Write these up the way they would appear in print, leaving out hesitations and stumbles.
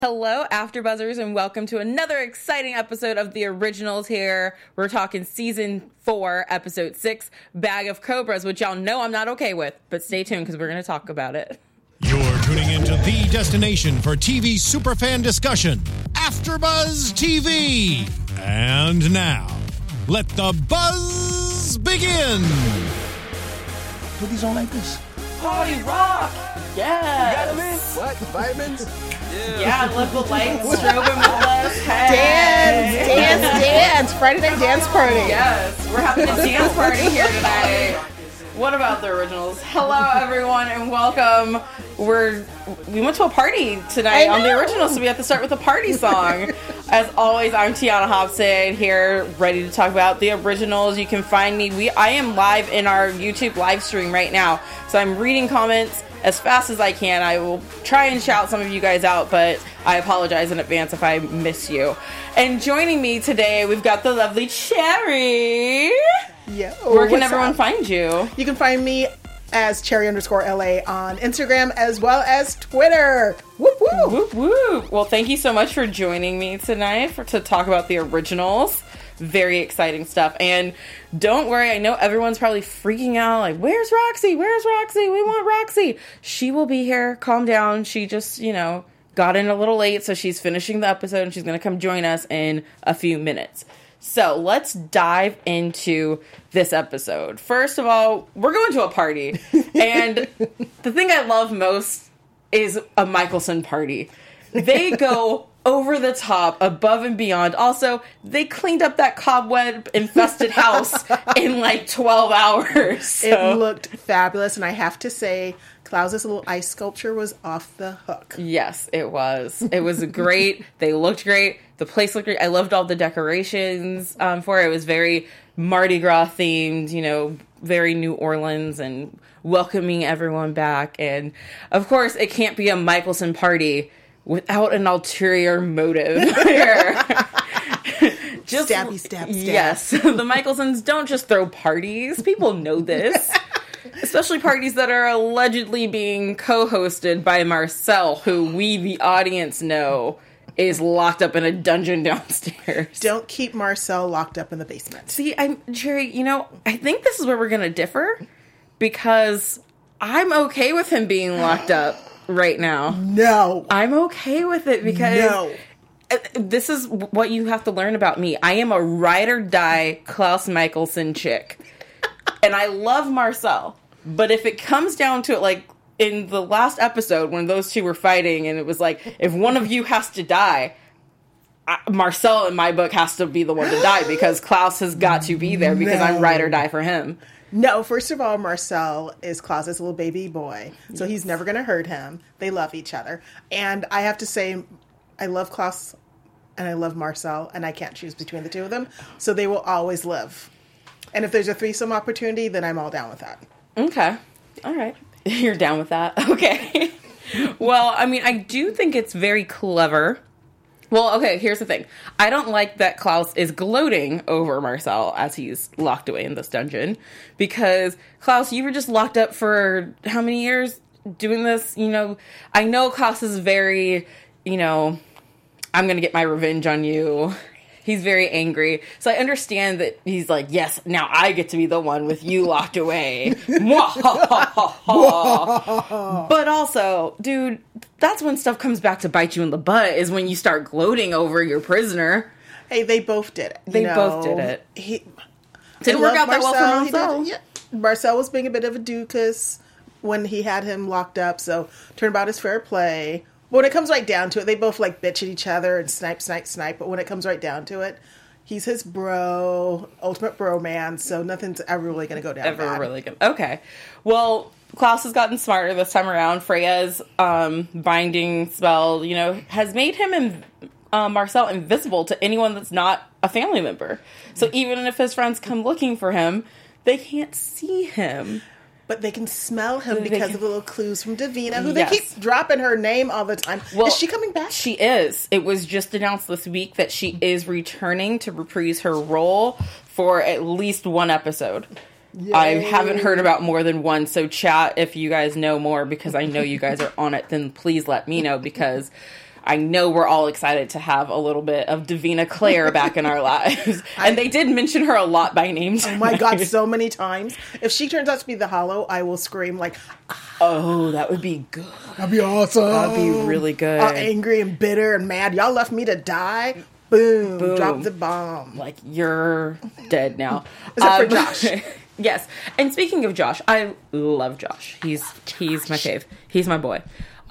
Hello, AfterBuzzers, and welcome to another exciting episode of The Originals here. We're talking Season 4, Episode 6, Bag of Cobras, which y'all know I'm not okay with, but stay tuned because we're going to talk about it. You're tuning into the destination for TV superfan discussion, AfterBuzz TV. And now, let the buzz begin. Put these on like this. Party rock! Yes! You got them in? What? Vitamins? Yeah, let the lights strobing with us. Hey. Dance. Friday night dance party. Yes, we're having a dance party here tonight. What about The Originals? Hello, everyone, and welcome. We went to a party tonight on The Originals, so we have to start with a party song. As always, I'm Tiana Hobson here, ready to talk about The Originals. You can find me. I am live in our YouTube live stream right now, so I'm reading comments as fast as I can. I will try and shout some of you guys out, but I apologize in advance if I miss you. And joining me today, we've got the lovely Cherry. Yeah. Where can everyone find you? You can find me as Cherry_LA on Instagram as well as Twitter. Whoop whoop. Whoop whoop. Well, thank you so much for joining me tonight to talk about The Originals. Very exciting stuff. And don't worry, I know everyone's probably freaking out, like, where's Roxy? Where's Roxy? We want Roxy. She will be here. Calm down. She just, got in a little late, so she's finishing the episode, and she's going to come join us in a few minutes. So let's dive into this episode. First of all, we're going to a party. And the thing I love most is a Mikaelson party. They go over the top, above and beyond. Also, they cleaned up that cobweb-infested house in like 12 hours. So. It looked fabulous, and I have to say, Klaus's little ice sculpture was off the hook. Yes, it was. It was great. They looked great. The place looked great. I loved all the decorations for it. It was very Mardi Gras themed, very New Orleans and welcoming everyone back. And, of course, it can't be a Mikaelson party without an ulterior motive here. Just stab. Yes. The Mikaelsons don't just throw parties. People know this. Especially parties that are allegedly being co-hosted by Marcel, who we, the audience, know is locked up in a dungeon downstairs. Don't keep Marcel locked up in the basement. See, Jerry, I think this is where we're going to differ, because I'm okay with him being locked up right now. No. I'm okay with it because... No. This is what you have to learn about me. I am a ride or die Klaus Mikaelson chick. And I love Marcel. But if it comes down to it, like in the last episode when those two were fighting and it was like, if one of you has to die, Marcel in my book has to be the one to die because Klaus has got to be there because I'm ride or die for him. No, first of all, Marcel is Klaus's little baby boy. So he's never going to hurt him. They love each other. And I have to say, I love Klaus and I love Marcel, and I can't choose between the two of them. So they will always live. And if there's a threesome opportunity, then I'm all down with that. Okay. All right. You're down with that. Okay. Well, I do think it's very clever. Well, okay, here's the thing. I don't like that Klaus is gloating over Marcel as he's locked away in this dungeon. Because, Klaus, you were just locked up for how many years doing this? I know Klaus is very, I'm going to get my revenge on you. He's very angry. So I understand that he's like, yes, now I get to be the one with you locked away. But also, dude, that's when stuff comes back to bite you in the butt, is when you start gloating over your prisoner. Hey, they both did it. They both did it. Didn't work out that well for Marcel. Yeah. Marcel was being a bit of a Dukas when he had him locked up, so turnabout is fair play. When it comes right down to it, they both bitch at each other and snipe. But when it comes right down to it, he's his bro, ultimate bro man. So nothing's ever really going to go down bad. Okay. Well, Klaus has gotten smarter this time around. Freya's binding spell, has made him and Marcel invisible to anyone that's not a family member. So even if his friends come looking for him, they can't see him. But they can smell him because of the little clues from Davina, who they keep dropping her name all the time. Well, is she coming back? She is. It was just announced this week that she is returning to reprise her role for at least one episode. Yay. I haven't heard about more than one, so chat if you guys know more, because I know you guys are on it, then please let me know, because I know we're all excited to have a little bit of Davina Claire back in our lives. And they did mention her a lot by name. Oh my God, so many times. If she turns out to be the Hollow, I will scream like, oh, that would be good. that'd be awesome. That'd be really good. All angry and bitter and mad. Y'all left me to die. Boom. Boom. Drop the bomb. Like, you're dead now. Except for Josh. Yes. And speaking of Josh, I love Josh. He's my fave. He's my boy.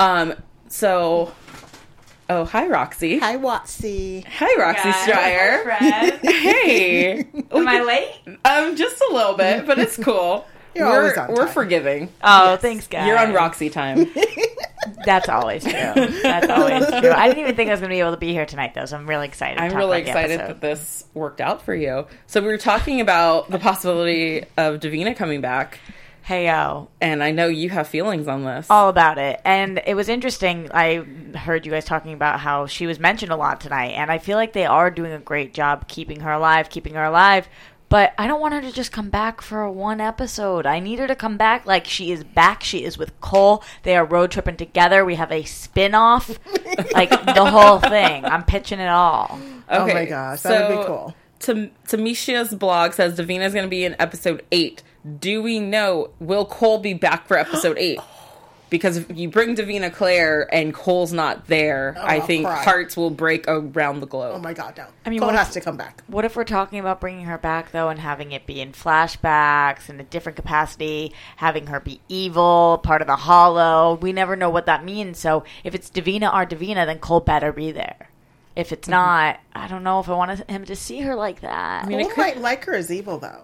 So, oh, hi, Roxy. Hi, Watsy. Hi, Roxy Stryer. Fred. Hey. Am I late? Just a little bit, but it's cool. You're always on We're time. forgiving. Oh, thanks, guys. You're on Roxy time. That's always true. That's always true. I didn't even think I was going to be able to be here tonight, though, so I'm really excited. To I'm talk really about the excited episode. that this worked out for you. So we were talking about the possibility of Davina coming back, Hey, yo. and I know you have feelings on this. All about it. And it was interesting. I heard you guys talking about how she was mentioned a lot tonight, and I feel like they are doing a great job keeping her alive. But I don't want her to just come back for one episode. I need her to come back like she is back. She is with Cole. They are road tripping together. We have a spin-off. Like, the whole thing. I'm pitching it all. Oh my gosh, that would be cool. Tamisha's blog says Davina's going to be in episode 8. Do we know, will Cole be back for episode 8? Because if you bring Davina Claire and Cole's not there, I I'll think cry. hearts will break around the globe. Oh my God, no. I mean, Cole what has if- to come back. What if we're talking about bringing her back, though, and having it be in flashbacks in a different capacity, having her be evil, part of the Hollow? We never know what that means. So if it's Davina or Davina, then Cole better be there. If it's not, I don't know if I want him to see her like that. mean, it Cole could- might like her as evil, though.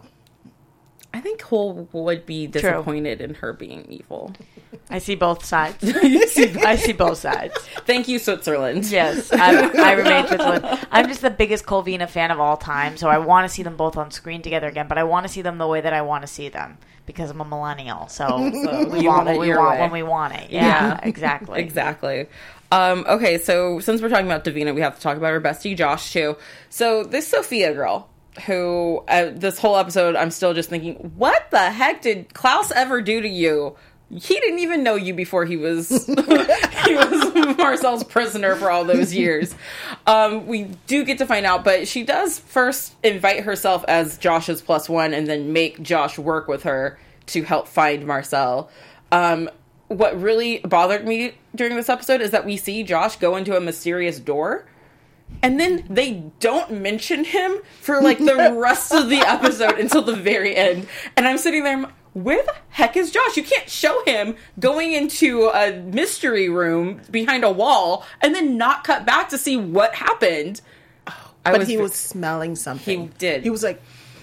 I think Cole would be disappointed in her being evil. I see both sides. I see both sides. Thank you, Switzerland. Yes, I remain Switzerland. I'm just the biggest Colvina fan of all time, so I want to see them both on screen together again, but I want to see them the way that I want to see them because I'm a millennial. So we you want want it what we your want way. when we want it. Yeah, exactly. Exactly. Okay, so since we're talking about Davina, we have to talk about her bestie, Josh, too. So this Sophia girl, who, this whole episode, I'm still just thinking, what the heck did Klaus ever do to you? He didn't even know you before he was he was Marcel's prisoner for all those years. We do get to find out, but she does first invite herself as Josh's +1 and then make Josh work with her to help find Marcel. What really bothered me during this episode is that we see Josh go into a mysterious door, and then they don't mention him for like the rest of the episode until the very end. And I'm sitting there, where the heck is Josh? You can't show him going into a mystery room behind a wall and then not cut back to see what happened. But he was smelling something. He did. He was like,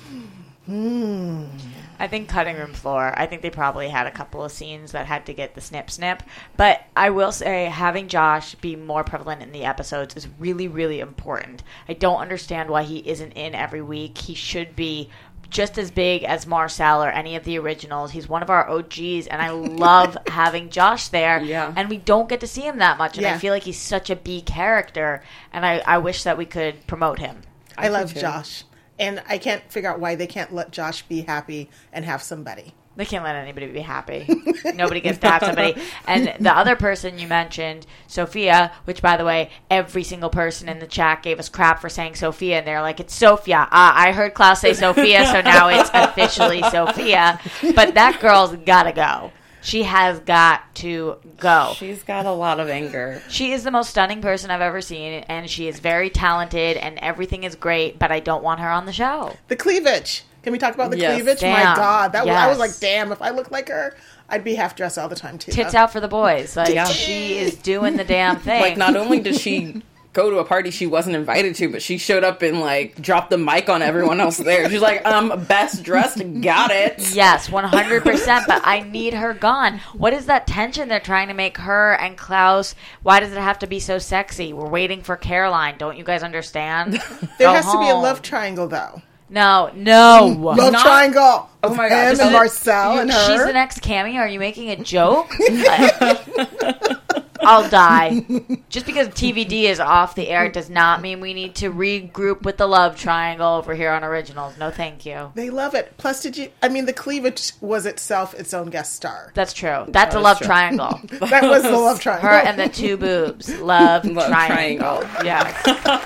I think cutting room floor. I think they probably had a couple of scenes that had to get the snip. But I will say having Josh be more prevalent in the episodes is really, really important. I don't understand why he isn't in every week. He should be just as big as Marcel or any of the originals. He's one of our OGs, and I love having Josh there. Yeah. And we don't get to see him that much, and I Yeah. feel like he's such a B character, and I wish that we could promote him. I love do too. Josh. And I can't figure out why they can't let Josh be happy and have somebody. They can't let anybody be happy. Nobody gets to have somebody. And the other person you mentioned, Sophia, which, by the way, every single person in the chat gave us crap for saying Sophia, and they're like, it's Sophia. I heard Klaus say Sophia, so now it's officially Sophia. But that girl's got to go. She has got to go. She's got a lot of anger. She is the most stunning person I've ever seen, and she is very talented, and everything is great, but I don't want her on the show. The cleavage. Can we talk about the Yes. cleavage? Damn. My God. I was Yes. like, damn, if I looked like her, I'd be half dressed all the time, too. Tits out for the boys. Like, Yeah. she is doing the damn thing. Like, not only does she go to a party she wasn't invited to, but she showed up and, like, dropped the mic on everyone else there. She's like, best dressed, got it. Yes, 100%, but I need her gone. What is that tension they're trying to make her and Klaus? Why does it have to be so sexy? We're waiting for Caroline. Don't you guys understand? There Go has to be a home. love triangle, though. No. Love Not- triangle. Oh my Of God, him is and it- Marcel and her. She's the next Cammy. Are you making a joke? I'll die. Just because TVD is off the air does not mean we need to regroup with the love triangle over here on Originals. No, thank you. They love it. Plus, the cleavage was itself its own guest star. That's true. That's a love triangle. That was the love triangle. Her and the two boobs. Love triangle. Yes.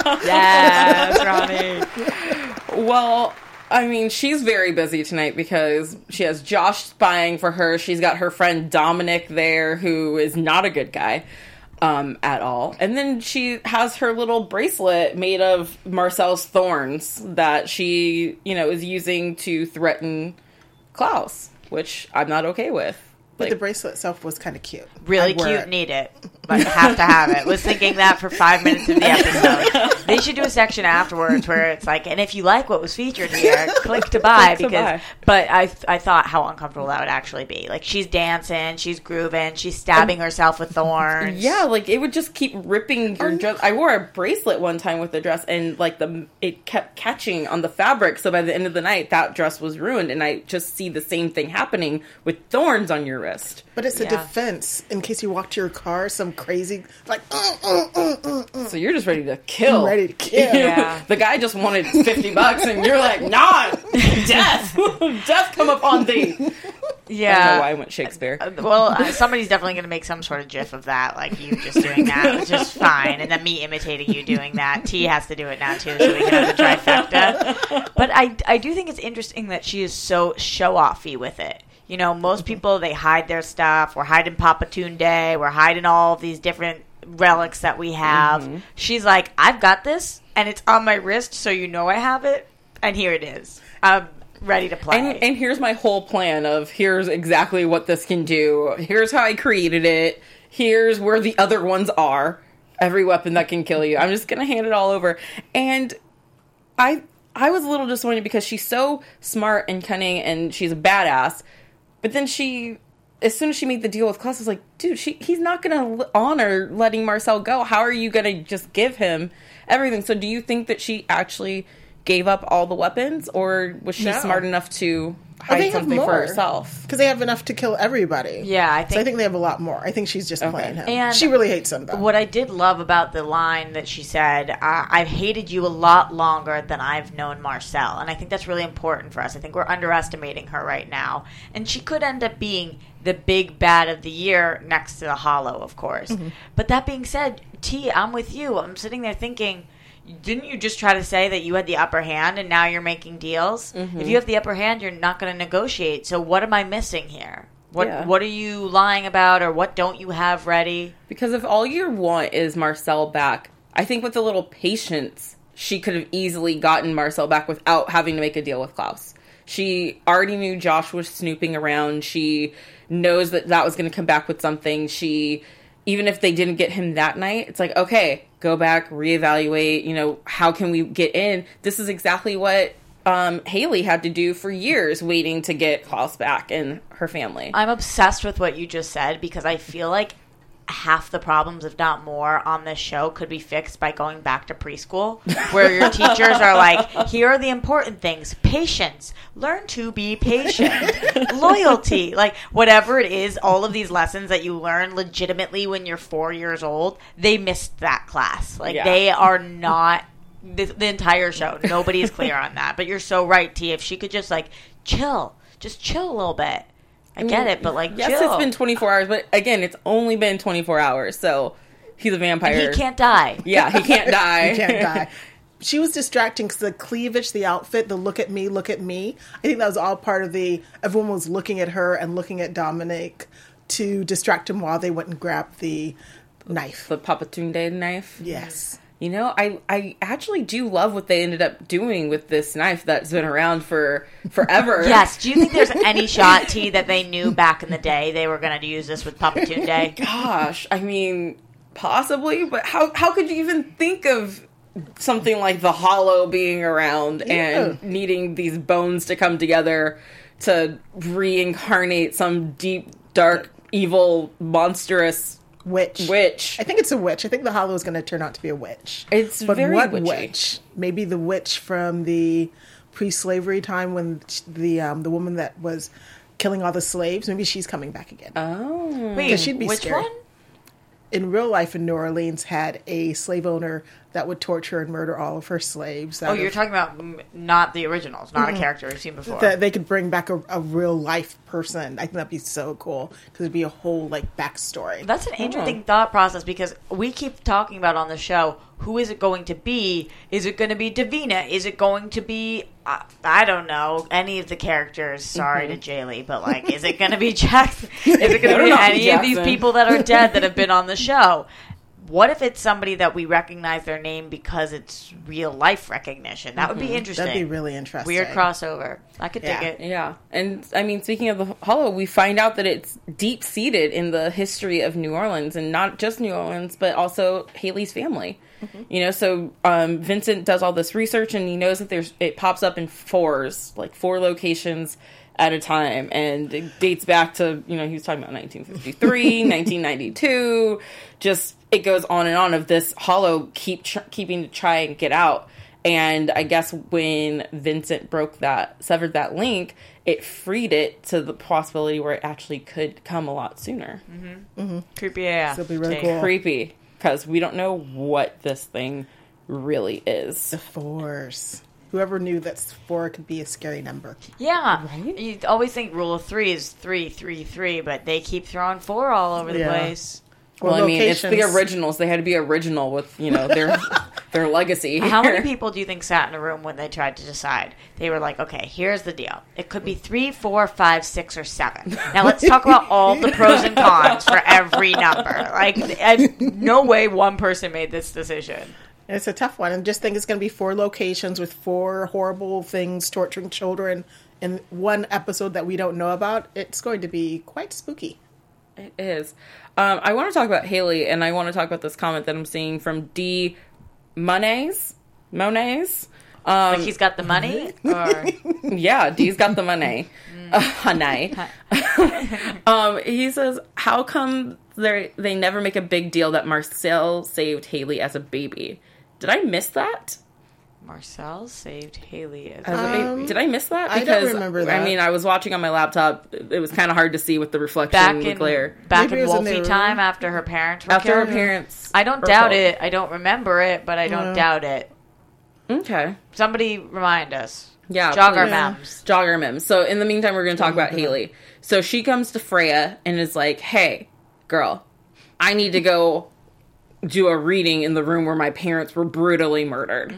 Yes, Ronnie. Well, I mean, she's very busy tonight because she has Josh spying for her. She's got her friend Dominic there, who is not a good guy at all. And then she has her little bracelet made of Marcel's thorns that she, is using to threaten Klaus, which I'm not okay with. But the bracelet itself was kind of cute. Really cute, need it. But have to have it. Was thinking that for 5 minutes of the episode. They should do a section afterwards where it's like, and if you like what was featured here, click to buy. But I thought how uncomfortable that would actually be. Like, she's dancing, she's grooving, she's stabbing herself with thorns. Yeah, like, it would just keep ripping your dress. I wore a bracelet one time with the dress, and, like, it kept catching on the fabric, so by the end of the night, that dress was ruined, and I just see the same thing happening with thorns on your wrist. But it's a defense in case you walk to your car, some crazy, like, So you're just ready to kill. I'm ready to kill. Yeah. The guy just wanted $50 and you're like, nah, death. Death come upon thee. Yeah. I don't know why I went Shakespeare. Somebody's definitely going to make some sort of gif of that, like you just doing that, which is fine. And then me imitating you doing that. T has to do it now, too, so we can have the trifecta. But I do think it's interesting that she is so show-offy with it. Most people, they hide their stuff. We're hiding Papa Tunde. We're hiding all of these different relics that we have. Mm-hmm. She's like, I've got this, and it's on my wrist, so I have it, and here it is. I'm ready to play. And here's my whole plan of here's exactly what this can do. Here's how I created it. Here's where the other ones are. Every weapon that can kill you. I'm just going to hand it all over. And I was a little disappointed because she's so smart and cunning, and she's a badass. But then as soon as she made the deal with Klaus, I was like, dude, he's not going to honor letting Marcel go. How are you going to just give him everything? So do you think that she actually gave up all the weapons, or was she smart enough to hide something for herself? Because they have enough to kill everybody. Yeah, I think they have a lot more. I think she's just playing him. And she really hates him, though. What I did love about the line that she said, I've hated you a lot longer than I've known Marcel. And I think that's really important for us. I think we're underestimating her right now. And she could end up being the big bad of the year next to the Hollow, of course. Mm-hmm. But that being said, T, I'm with you. I'm sitting there thinking, didn't you just try to say that you had the upper hand and now you're making deals? Mm-hmm. If you have the upper hand, you're not going to negotiate. So what am I missing here? What are you lying about, or what don't you have ready? Because if all you want is Marcel back, I think with a little patience, she could have easily gotten Marcel back without having to make a deal with Klaus. She already knew Josh was snooping around. She knows that was going to come back with something. Even if they didn't get him that night, it's like, okay, go back, reevaluate, how can we get in? This is exactly what Haley had to do for years, waiting to get Klaus back and her family. I'm obsessed with what you just said because I feel like half the problems, if not more, on this show could be fixed by going back to preschool, where your teachers are like, here are the important things. Patience. Learn to be patient. Loyalty. Like, whatever it is, all of these lessons that you learn legitimately when you're 4 years old, they missed that class. Like, they are not... The entire show. Nobody is clear on that. But you're so right, T. If she could just, chill. Just chill a little bit. I get it, but yes, chill. It's been 24 hours, but again, it's only been 24 hours, so he's a vampire. And he can't die. Yeah, he can't die. He can't die. She was distracting because the cleavage, the outfit, the look at me. I think that was all part of everyone was looking at her and looking at Dominic to distract him while they went and grabbed the knife. The Papa Tunde knife? Yes. I actually do love what they ended up doing with this knife that's been around for forever. Yes. Do you think there's any shot, T, that they knew back in the day they were going to use this with Papa Tunde? Gosh, I mean, possibly, but how could you even think of something like the Hollow being around and needing these bones to come together to reincarnate some deep, dark, evil, monstrous witch. I think it's a witch. I think the Hollow is going to turn out to be a witch. But very what witchy. Witch? Maybe the witch from the pre-slavery time when the woman that was killing all the slaves. Maybe she's coming back again. Oh, wait, because she'd be which scary. one? in real life in New Orleans had a slave owner that would torture and murder all of her slaves. Oh, you're talking about not the originals, not a character we've seen before. That they could bring back a real life person. I think that'd be so cool because it'd be a whole like backstory. That's an interesting thought process because we keep talking about on the show, who is it going to be? Is it going to be Davina? Is it going to be, I don't know, any of the characters? Sorry to Jaylee, but like, is it going to be Jackson? Is it going to be any of these people that are dead that have been on the show? What if it's somebody that we recognize their name because it's real life recognition? That would be interesting. That'd be really interesting. Weird crossover. I could dig it. Yeah. And I mean, speaking of the Hollow, we find out that it's deep seated in the history of New Orleans, and not just New Orleans, but also Haley's family. You know, so Vincent does all this research, and he knows that it pops up in fours, like 4 locations at a time, and it dates back to, you know, he was talking about 1953, 1992, just, it goes on and on of this Hollow keeping to try and get out. And I guess when Vincent severed that link, it freed it to the possibility where it actually could come a lot sooner. Creepy, yeah. It'll be really cool. Creepy, because we don't know what this thing really is. The 4s. Whoever knew that 4 could be a scary number. Yeah. Right? You always think rule of 3 is 3, 3, 3, but they keep throwing 4 all over the place. Well, I mean, it's the originals. They had to be original with, you know, their legacy. How many people do you think sat in a room when they tried to decide? They were like, okay, here's the deal. It could be 3, 4, 5, 6, or 7. Now let's talk about all the pros and cons for every number. Like, no way one person made this decision. It's a tough one. And just think it's going to be 4 locations with 4 horrible things torturing children in one episode that we don't know about. It's going to be quite spooky. It is. I want to talk about Haley, and I want to talk about this comment that I'm seeing from D. Monays. Like he's got the money? Or... Yeah, D's got the money. Honey. He says, how come they never make a big deal that Marcel saved Haley as a baby? Did I miss that? Marcel saved Haley as a baby. Did I miss that? Because, I don't remember that. I mean, I was watching on my laptop. It was kind of hard to see with the reflection, the glare. Back in Wolfie time, after her parents were killed? After her parents. I don't doubt it. I don't remember it, but I don't doubt it. Okay. Somebody remind us. Yeah. Jog our memes. Jog our memes. So in the meantime, we're going to talk about Haley. So she comes to Freya and is like, hey, girl, I need to go do a reading in the room where my parents were brutally murdered.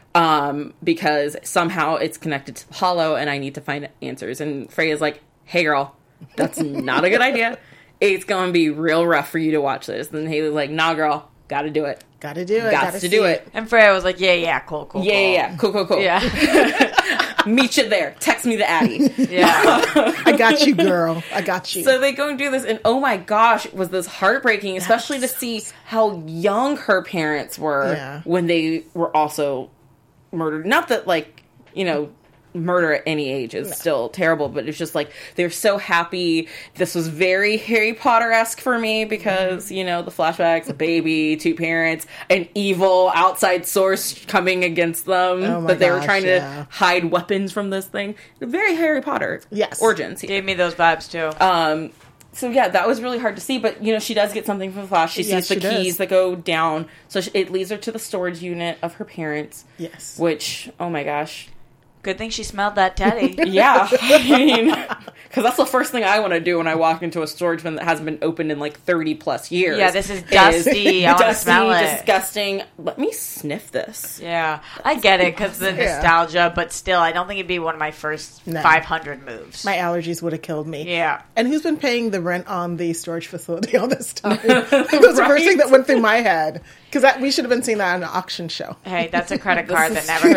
Because somehow it's connected to the Hollow and I need to find answers. And Freya's like, hey girl, that's not a good idea. It's going to be real rough for you to watch this. And Haley's like, nah girl, gotta do it. Gotta do it. Got to do it. And Freya was like, yeah, cool. Yeah, cool. Yeah. Meet you there. Text me the Addy. Yeah. I got you, girl. I got you. So they go and do this, and oh my gosh, was this heartbreaking, especially to see how young her parents were when they were also murdered. Not that, like, you know, murder at any age is still terrible, but it's just like they're so happy. This was very Harry Potter-esque for me because, you know, the flashbacks, a baby, 2 parents, an evil outside source coming against them, but they were trying to hide weapons from this thing. Very Harry Potter origins. Gave me those vibes too. So yeah, that was really hard to see, but you know, she does get something from the flash. She sees the keys that go down, so it leads her to the storage unit of her parents. Yes. Which, oh my gosh. Good thing she smelled that teddy. Yeah. I mean, because that's the first thing I want to do when I walk into a storage bin that hasn't been opened in like 30 plus years. Yeah, this is dusty. I want to smell it. Disgusting. Let me sniff this. Yeah. I get it because the nostalgia, but still, I don't think it'd be one of my first 500 moves. My allergies would have killed me. Yeah. And who's been paying the rent on the storage facility all this time? That was the first thing that went through my head. Because we should have been seeing that on an auction show. Hey, that's a credit card that never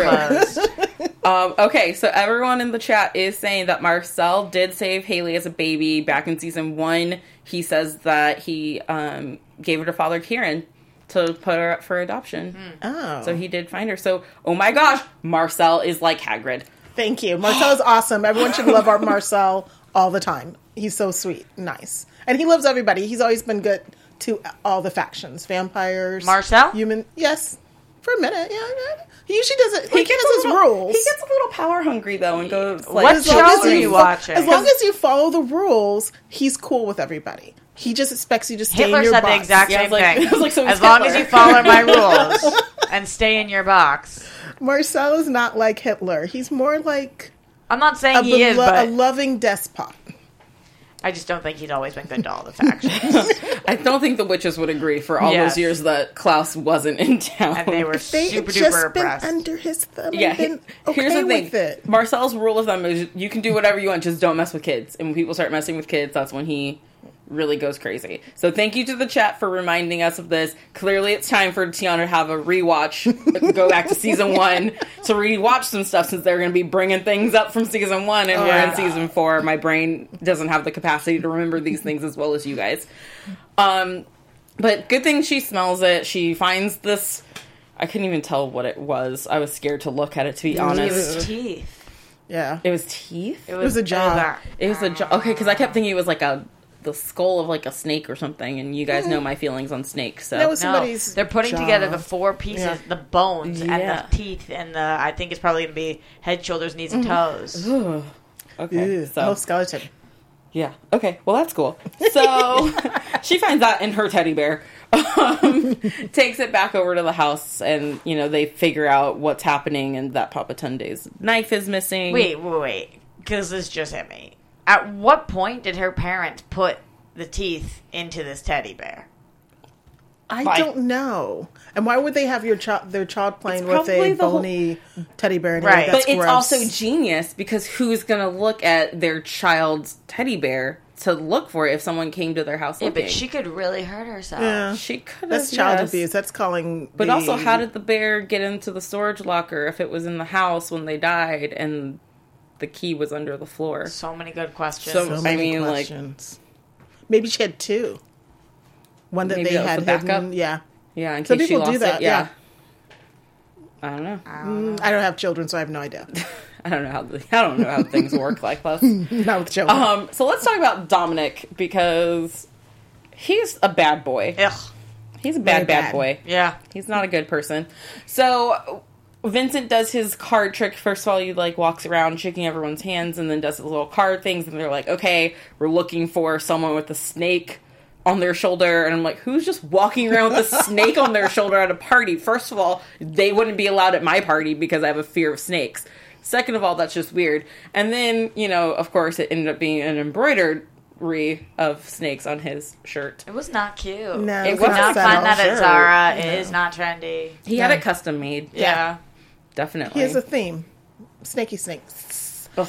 closed. Okay, so everyone in the chat is saying that Marcel did save Haley as a baby back in season 1. He says that he gave her to Father Kieran to put her up for adoption. Oh. So he did find her. So, oh my gosh, Marcel is like Hagrid. Thank you. Marcel is awesome. Everyone should love our Marcel all the time. He's so sweet. Nice. And he loves everybody. He's always been good to all the factions. Vampires. Marcel? Human. Yes. For a minute. Yeah. He usually doesn't. He gets his rules. He gets a little power hungry though, and goes like, "What show are you watching?" As long as you follow the rules, he's cool with everybody. He just expects you to stay Hitler in your said box. the exact Yeah, I same was like- thing. I was like, so as is long as Hitler. you follow my rules and stay in your box. Marcel is not like Hitler. He's more like I'm not saying he is, a but loving despot. I just don't think he's always been good to all the factions. I don't think the witches would agree for all Yes. those years that Klaus wasn't in town. And they were They super had just duper been impressed. under his thumb Yeah, and been here's okay the thing. with it. Marcel's rule of thumb is you can do whatever you want, just don't mess with kids. And when people start messing with kids, that's when he really goes crazy. So thank you to the chat for reminding us of this. Clearly it's time for Tiana to have a rewatch, go back to season 1 to rewatch some stuff since they're going to be bringing things up from season 1 and we're in season 4. My brain doesn't have the capacity to remember these things as well as you guys. But good thing she smells it. She finds this... I couldn't even tell what it was. I was scared to look at it, to be It honest. was teeth. Yeah. It was teeth? It was a jaw. It was a jaw. Okay, because I kept thinking it was like the skull of like a snake or something, and you guys know my feelings on snakes. So That was No, somebody's they're putting jaw. together the 4 pieces, Yeah. the bones Yeah. and the teeth, and the. I think it's probably going to be head, shoulders, knees, and toes. okay, Ew, so whole skeleton. yeah, okay, well that's cool. So she finds that in her teddy bear, takes it back over to the house, and they figure out what's happening, and that Papa Tunde's knife is missing. Wait, because this just hit me. At what point did her parents put the teeth into this teddy bear? I don't know. And why would they have their child playing with probably a the whole- bony teddy bear? And Right. That's But it's gross. also genius because who's gonna look at their child's teddy bear to look for it if someone came to their house Yeah, looking? but she could really hurt herself. Yeah. She could have. That's child abuse. That's calling. But the- also, how did the bear get into the storage locker if it was in the house when they died and the key was under the floor? So many good questions. So- So I many mean, like- questions. Maybe she had 2. One that Maybe they that was had the backup? hidden. Yeah. Yeah, in Some case she people do lost that, it. yeah. I don't know. I don't have children, so I have no idea. I don't know how things work like this. Not with children. So let's talk about Dominic because he's a bad boy. Ugh. He's a Very bad bad. boy. Yeah. He's not a good person. So Vincent does his card trick. First of all, he walks around shaking everyone's hands and then does his little card things. And they're like, okay, we're looking for someone with a snake on their shoulder. And I'm like, who's just walking around with a snake on their shoulder at a party? First of all, they wouldn't be allowed at my party because I have a fear of snakes. Second of all, that's just weird. And then, of course, it ended up being an embroidery of snakes on his shirt. It was not cute. No, You it's could not not settled. find that at Sure. Zara. It is not trendy. He had it custom made. Yeah. Definitely. he has a theme. Snaky snakes. Ugh.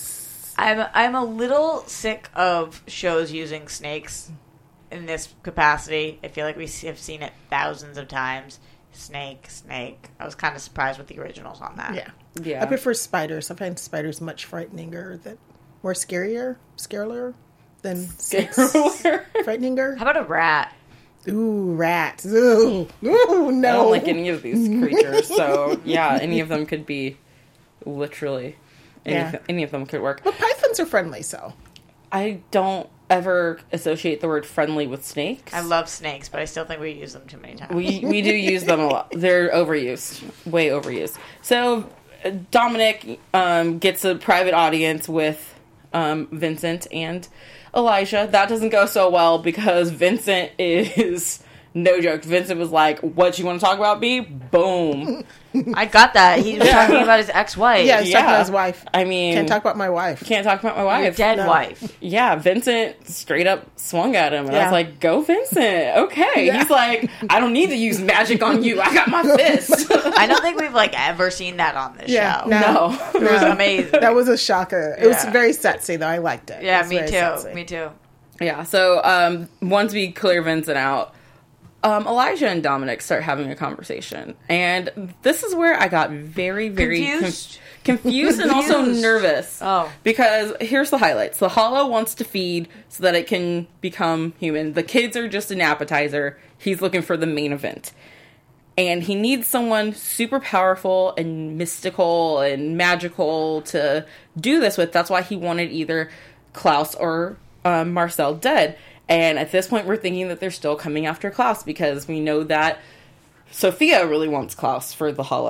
I'm a little sick of shows using snakes in this capacity. I feel like we have seen it thousands of times. Snake. I was kind of surprised with the originals on that. Yeah. Yeah. I prefer spiders. I find spiders much frighteninger, more scarier than snakes. Frighteninger. How about a rat? Ooh, rats. Ooh, I no. don't like any of these creatures, so yeah, any of them could be literally any of them could work. But pythons are friendly, so. I don't ever associate the word friendly with snakes. I love snakes, but I still think we use them too many times. we do use them a lot. They're overused, way overused. So Dominic gets a private audience with Vincent and Elijah. That doesn't go so well because Vincent is no joke. Vincent was like, "What you want to talk about, B?" Boom. I got that. He was talking about his ex-wife. Yeah, he's talking about his wife. I mean, Can't talk about my wife. Can't talk about my wife. Your dead No. wife. Yeah, Vincent straight up swung at him, and I Yeah. was like, "Go, Vincent! Okay." Yeah. He's like, "I don't need to use magic on you. I got my fist." I don't think we've ever seen that on this Yeah, show. no. No. It was amazing. That was a shocker. It was Yeah. very sexy, though. I liked it. It Yeah, was me very too. sexy. Me too. Yeah. So once we clear Vincent out, Elijah and Dominic start having a conversation, and this is where I got very, very confused and also Confused. nervous. Oh. Because here's the highlights: the Hollow wants to feed so that it can become human. The kids are just an appetizer. He's looking for the main event. And he needs someone super powerful and mystical and magical to do this with. That's why he wanted either Klaus or Marcel dead. And at this point, we're thinking that they're still coming after Klaus because we know that Sophia really wants Klaus for the Hollow.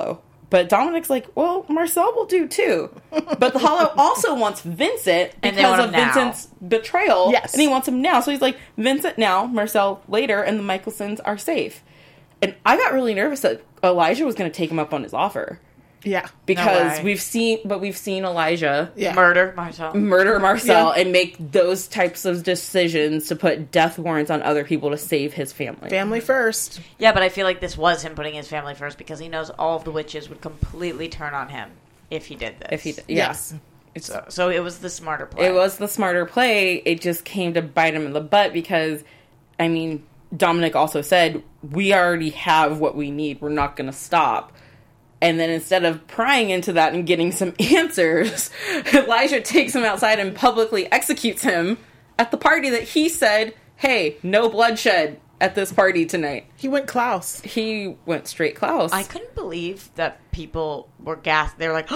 But Dominic's like, well, Marcel will do too. But the Hollow also wants Vincent And they want because of him now. Vincent's betrayal. Yes. And he wants him now. So he's like, Vincent now, Marcel later, and the Michelsons are safe. And I got really nervous that Elijah was going to take him up on his offer. Yeah. Because way. we've seen Elijah Yeah. Murder Marcel. murder Marcel Yeah. and make those types of decisions to put death warrants on other people to save his family. Family first. Yeah, but I feel like this was him putting his family first because he knows all of the witches would completely turn on him if he did this. If he, Yes. So it was the smarter play. It was the smarter play. It just came to bite him in the butt because, I mean, Dominic also said, we already have what we need. We're not going to stop. And then instead of prying into that and getting some answers, Elijah takes him outside and publicly executes him at the party that he said, hey, no bloodshed at this party tonight. He went Klaus. He went straight Klaus. I couldn't believe that people were gassed. They were like,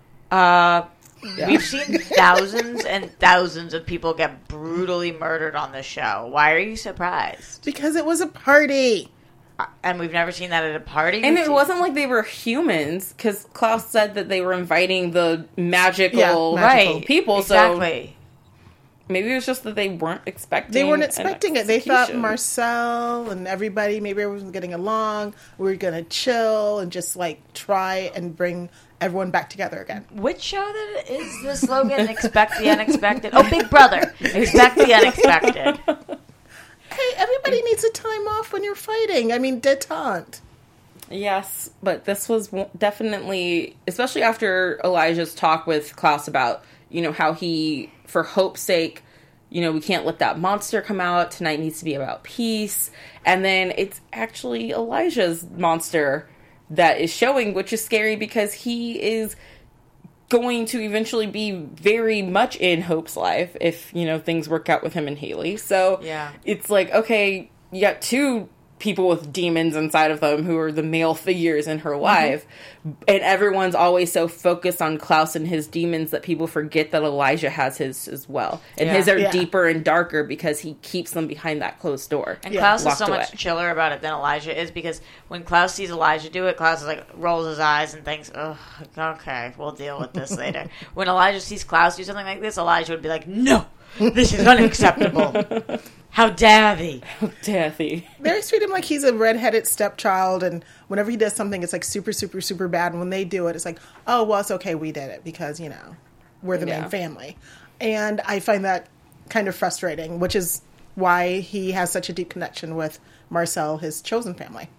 we've seen thousands and thousands of people get brutally murdered on this show. Why are you surprised? Because it was a party. And we've never seen that at a party. And We've it seen- wasn't like they were humans, because Klaus said that they were inviting the magical, Yeah, right people. Exactly. So maybe it was just that they weren't expecting. They weren't an expecting it. They thought execution. Marcel and everybody, maybe everyone was getting along. We were going to chill and just like try and bring everyone back together again. Which show that is the slogan? Expect the unexpected. Oh, Big Brother. Expect the unexpected. Hey, everybody needs a time off when you're fighting. I mean, detente. Yes, but this was definitely, especially after Elijah's talk with Klaus about, how he, for hope's sake, we can't let that monster come out. Tonight needs to be about peace. And then it's actually Elijah's monster that is showing, which is scary because he is going to eventually be very much in Hope's life if, things work out with him and Haley. So Yeah. it's like, okay, you got two people with demons inside of them who are the male figures in her life. And everyone's always so focused on Klaus and his demons that people forget that Elijah has his as well. And Yeah. his are Yeah. deeper and darker because he keeps them behind that closed door. And Yeah. Klaus is Locked so away. much chiller about it than Elijah is because when Klaus sees Elijah do it, Klaus is like rolls his eyes and thinks, "Oh, okay, we'll deal with this later." When Elijah sees Klaus do something like this, Elijah would be like, "No, this is unacceptable. How dare thee?" Daffy. They always treat him like he's a redheaded stepchild, and whenever he does something, it's like super, super, super bad. And when they do it, it's like, oh, well, it's okay, we did it because, we're the Yeah. main family. And I find that kind of frustrating, which is why he has such a deep connection with Marcel, his chosen family.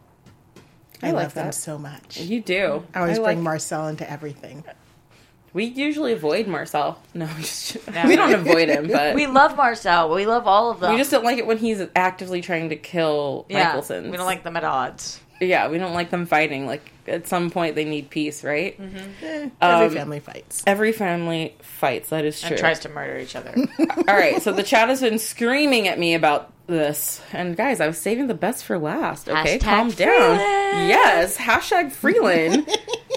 I like love them that. so much. You do. I always like- bring Marcel into everything. We usually avoid Marcel. No, No. we don't avoid him, but We love Marcel. We love all of them. we just don't like it when he's actively trying to kill Michelsons. we don't like them at odds. Yeah, we don't like them fighting. Like, at some point, they need peace, right? Every family fights. Every family fights. That is true. And tries to murder each other. All right, so the chat has been screaming at me about this. And guys, I was saving the best for last. Okay, Hashtag calm down. Freeland. Yes, hashtag Freeland.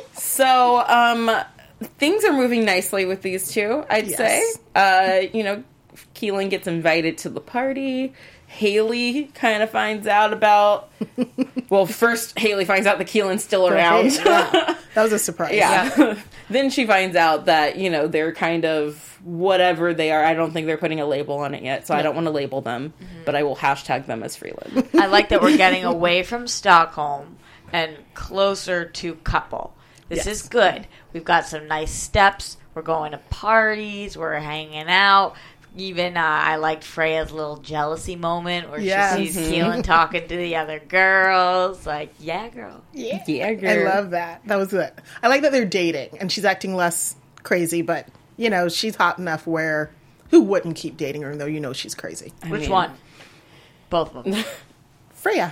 So, things are moving nicely with these two, I'd Yes. say. Keelan gets invited to the party. Haley kind of finds out about... Well, first Haley finds out that Keelan's still around. Yeah. That was a surprise. Yeah. Then she finds out that, they're kind of whatever they are. I don't think they're putting a label on it yet, so I don't want to label them, but I will hashtag them as Freeland. I like that we're getting away from Stockholm and closer to couple. This Yes. is good. We've got some nice steps. We're going to parties. We're hanging out. Even I liked Freya's little jealousy moment where Yes. she sees Keelan talking to the other girls. Like, yeah, girl. Yeah. Yeah, I girl. love that. That was good. I like that they're dating and she's acting less crazy, but she's hot enough where who wouldn't keep dating her, even though she's crazy? Which mean- one? Both of them. Freya.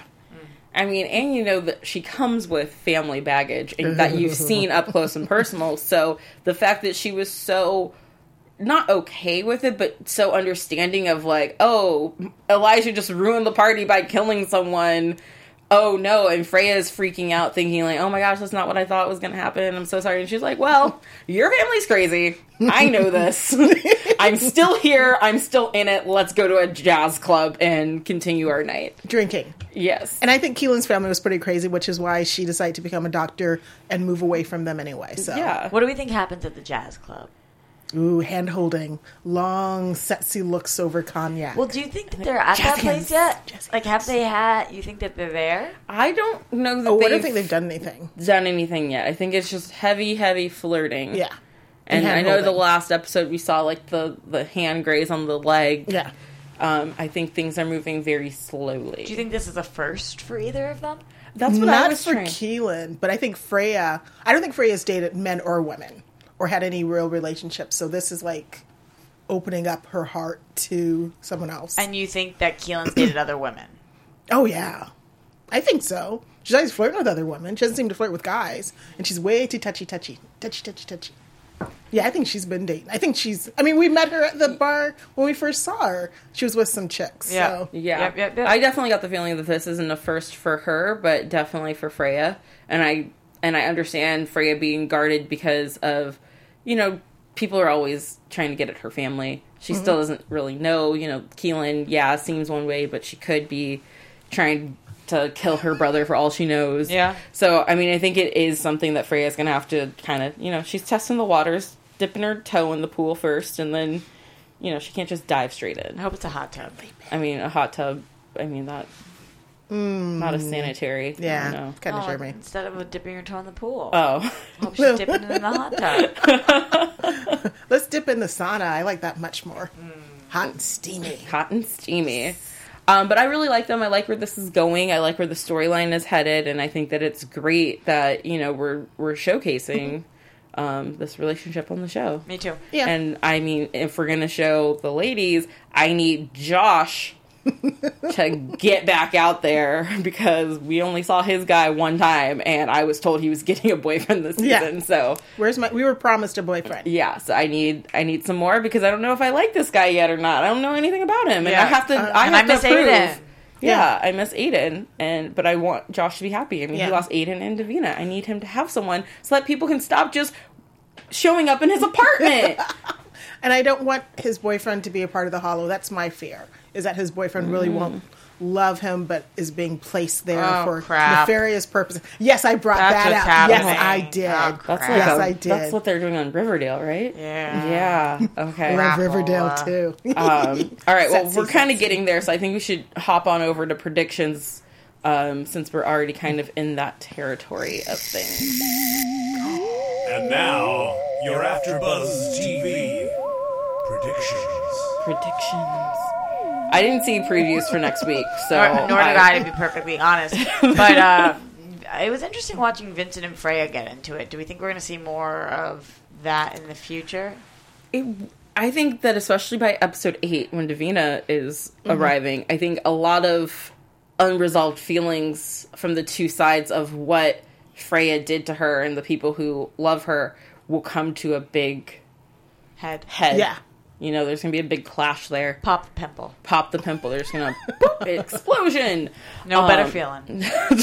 And that she comes with family baggage and that you've seen up close and personal. So the fact that she was so not okay with it, but so understanding of like, oh, Elijah just ruined the party by killing someone. oh no, and Freya's freaking out thinking like, oh my gosh, that's not what I thought was going to happen. I'm so sorry. And she's like, well, your family's crazy. I know this. I'm still here. I'm still in it. Let's go to a jazz club and continue our night. Drinking. Yes. And I think Keelan's family was pretty crazy, which is why she decided to become a doctor and move away from them anyway. So Yeah. What do we think happens at the jazz club? Ooh, hand holding, long, sexy looks over cognac. Well, do you think that they're at that place yet? Like, have they had? You think that they're there? I don't know that I don't think they've done anything. done anything yet. I think it's just heavy flirting. Yeah. And I know hand-holding. the last episode we saw like the hand graze on the leg. Yeah. I think things are moving very slowly. Do you think this is a first for either of them? That's what I Not was for trying. Keelan, but I think Freya. I don't think Freya's dated men or women or had any real relationships. So this is like opening up her heart to someone else. And you think that Keelan's dated other women? Oh yeah, I think so. She's always flirting with other women. She doesn't seem to flirt with guys, and she's way too touchy. Yeah, I think she's been dating. I think she's. I mean, we met her at the bar when we first saw her. She was with some chicks. Yeah. So. Yeah. Yep. I definitely got the feeling that this isn't a first for her, but definitely for Freya. And I understand Freya being guarded because of, people are always trying to get at her family. She still doesn't really know, Keelan, seems one way, but she could be trying to kill her brother for all she knows. Yeah. So, I mean, I think it is something that Freya's going to have to kind of, she's testing the waters, dipping her toe in the pool first, and then, she can't just dive straight in. I hope it's a hot tub. I mean, a hot tub, not a sanitary. Yeah, I don't know. kind of sure me. Instead of dipping your toe in the pool. Oh. Hope she's dipping in the hot tub. Let's dip in the sauna. I like that much more. Hot and steamy. Hot and steamy. But I really like them. I like where this is going. I like where the storyline is headed, and I think that it's great that, we're showcasing this relationship on the show. Me too. Yeah. And, I mean, if we're going to show the ladies, I need Josh to get back out there because we only saw his guy one time, and I was told he was getting a boyfriend this season. Yeah. So We were promised a boyfriend. yeah, so I need some more because I don't know if I like this guy yet or not. I don't know anything about him, and Yeah. I have to. And I I miss prove. Aiden. Yeah, I miss Aiden, but I want Josh to be happy. I mean, Yeah. he lost Aiden and Davina. I need him to have someone so that people can stop just showing up in his apartment. And I don't want his boyfriend to be a part of the Hollow. That's my fear, is that his boyfriend really won't love him, but is being placed there Oh, for crap. nefarious purposes. Yes, I brought That's that what's up. happening. Yes, I did. Oh, That's crap. like Yes, I did. That's what they're doing on Riverdale, right? Yeah. Yeah. Okay. I love Riverdale, Crapola. too. All right, well, Sexy, we're kind of sexy. getting there, so I think we should hop on over to predictions since we're already kind of in that territory of things. And now, your AfterBuzz TV predictions. I didn't see previews for next week, so Nor did I, to be perfectly honest. But it was interesting watching Vincent and Freya get into it. Do we think we're going to see more of that in the future? I think that especially by episode 8, when Davina is arriving, I think a lot of unresolved feelings from the two sides of what Freya did to her and the people who love her will come to a big Head. head. Yeah. There's going to be a big clash there. Pop the pimple. Pop the pimple. There's going to explosion. No better feeling.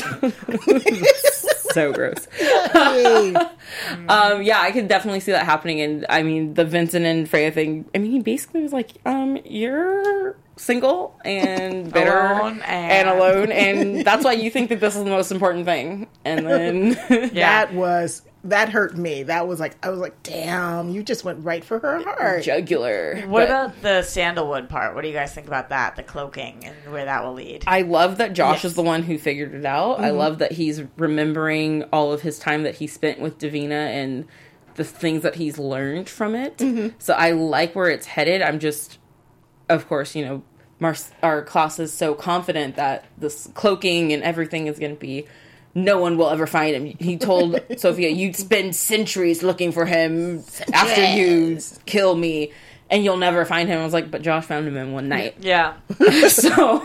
So gross. Hey. Yeah, I could definitely see that happening. And I mean, the Vincent and Freya thing, I mean, he basically was like, you're single and bitter Alone and alone. And that's why you think that this is the most important thing. And then, Yeah. That hurt me. That was like, I was like, damn, you just went right for her heart. jugular. What But about the sandalwood part? What do you guys think about that? The cloaking and where that will lead? I love that Josh Yes. is the one who figured it out. I love that he's remembering all of his time that he spent with Davina and the things that he's learned from it. So I like where it's headed. I'm just, of course, our class is so confident that this cloaking and everything is going to be, no one will ever find him. He told Sophia, you'd spend centuries looking for him after you kill me, and you'll never find him. I was like, but Josh found him in one night. Yeah. So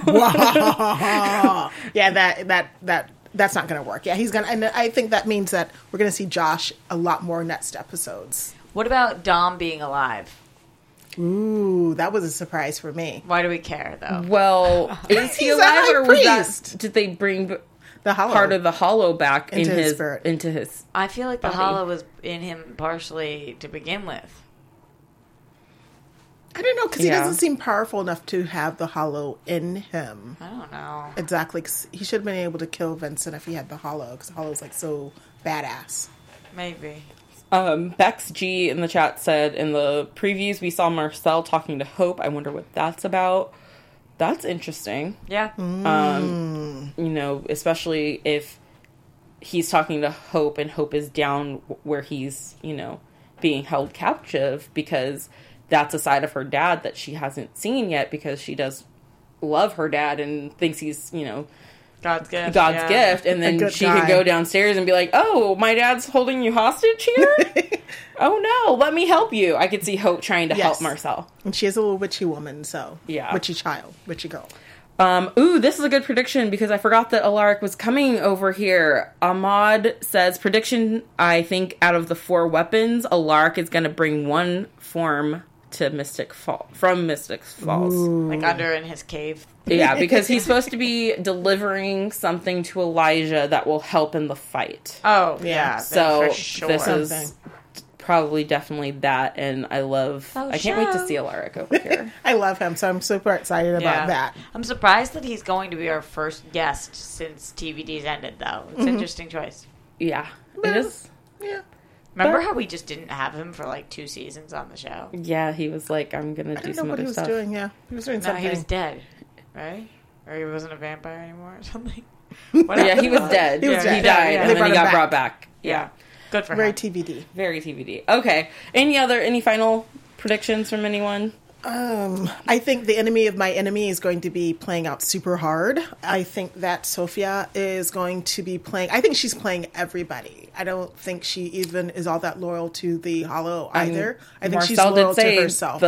Yeah, that's not going to work. Yeah, he's going to, and I think that means that we're going to see Josh a lot more next episodes. What about Dom being alive? Ooh, that was a surprise for me. Why do we care, though? well, is he He's a alive high or was priest. that? Did they bring? The hollow. part of the hollow back Into his his spirit. into his. I feel like the body. hollow was in him partially to begin with. I don't know, because he Yeah. doesn't seem powerful enough to have the hollow in him. I don't know. Exactly. 'Cause he should have been able to kill Vincent if he had the hollow, because the hollow's like so badass. Maybe. Bex G in the chat said in the previews we saw Marcel talking to Hope. I wonder what that's about. That's interesting. Yeah. You know, especially if he's talking to Hope and Hope is down where he's, you know, being held captive, because that's a side of her dad that she hasn't seen yet, because she does love her dad and thinks he's, you know, God's gift. God's gift. And A then good she guy. could go downstairs and be like, oh, my dad's holding you hostage here? Oh no, let me help you. I could see Hope trying to help Yes. Marcel. And she is a little witchy woman, so. Yeah. Witchy child. Witchy girl. Ooh, this is a good prediction because I forgot that Alaric was coming over here. Ahmad says, prediction, I think out of the 4 weapons, Alaric is going to bring one form to Mystic Fall, from Mystic Falls. Like under in his cave. Yeah, because he's supposed to be delivering something to Elijah that will help in the fight. Oh, Yeah. yeah. So for sure. this is Something. probably definitely that, and I can't wait to see Alaric over here. I love him, so I'm super excited about that. I'm surprised that he's going to be our first guest since TVD's ended, though. It's an interesting choice. Yeah, it is. Yeah. Remember how we just didn't have him for like 2 seasons on the show? Yeah, he was like, I'm going to I do don't know some what other he was stuff. doing, yeah. He was doing No, something. he was dead, right? Or he wasn't a vampire anymore or something. Yeah, he was dead. He was He dead. died, Yeah. and They then he brought got him brought back. Yeah. Good for Very him. TVD. Very TBD. Okay. Any final predictions from anyone? I think the enemy of my enemy is going to be playing out super hard. I think that Sophia is going to be playing. I think she's playing everybody. I don't think she even is all that loyal to the Hollow either. I think she's Marcel loyal did say to herself.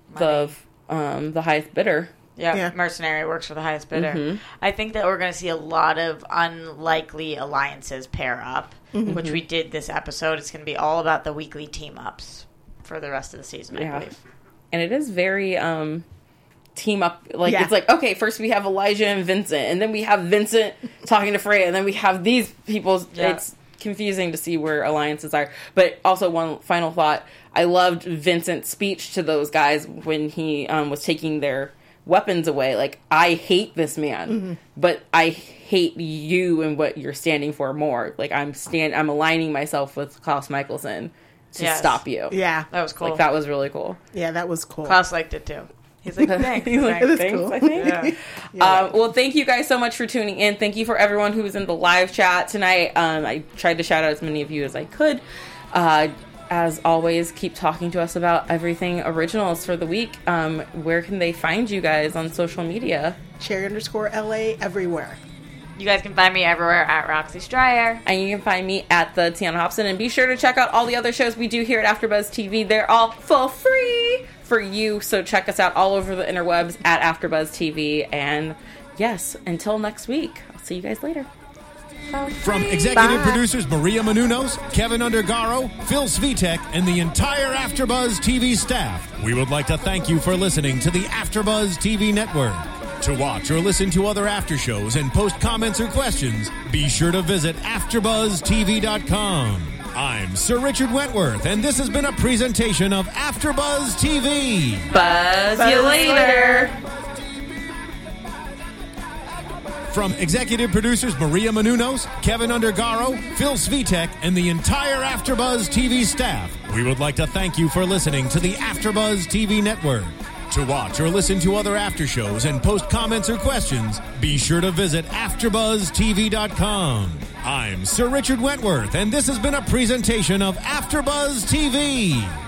the highest bidder. Yeah, Yeah. mercenary works for the highest bidder. I think that we're going to see a lot of unlikely alliances pair up, which we did this episode. It's going to be all about the weekly team ups for the rest of the season, I believe. And it is very team up. Like, Yeah. it's like, okay, first we have Elijah and Vincent, and then we have Vincent talking to Freya, and then we have these people. Yeah. It's confusing to see where alliances are. But also, one final thought. I loved Vincent's speech to those guys when he was taking their weapons away. Like, I hate this man, but I hate you and what you're standing for more. Like, I'm aligning myself with Klaus Michelson to Yes. stop you. yeah. That was cool. Like, that was really cool. Yeah, that was cool. Klaus liked it too. He's like, thanks. He's like, It is thanks, cool. I think. Yeah. Well, thank you guys so much for tuning in. Thank you for everyone who was in the live chat tonight. I tried to shout out as many of you as I could. As always, keep talking to us about everything originals for the week. Where can they find you guys on social media? Cherry_LA everywhere. You guys can find me everywhere at Roxy Stryer. And you can find me at the Tiana Hobson. And be sure to check out all the other shows we do here at AfterBuzz TV. They're all for free for you. So check us out all over the interwebs at AfterBuzz TV. And yes, until next week, I'll see you guys later. From executive producers Maria Menounos, Kevin Undergaro, Phil Svitek, and the entire AfterBuzz TV staff, we would like to thank you for listening to the AfterBuzz TV network. To watch or listen to other after shows and post comments or questions, be sure to visit AfterBuzzTV.com. I'm Sir Richard Wentworth, and this has been a presentation of AfterBuzz TV. Buzz you later. From executive producers Maria Menounos, Kevin Undergaro, Phil Svitek, and the entire AfterBuzz TV staff, we would like to thank you for listening to the AfterBuzz TV network. To watch or listen to other after shows and post comments or questions, be sure to visit AfterBuzzTV.com. I'm Sir Richard Wentworth, and this has been a presentation of AfterBuzz TV.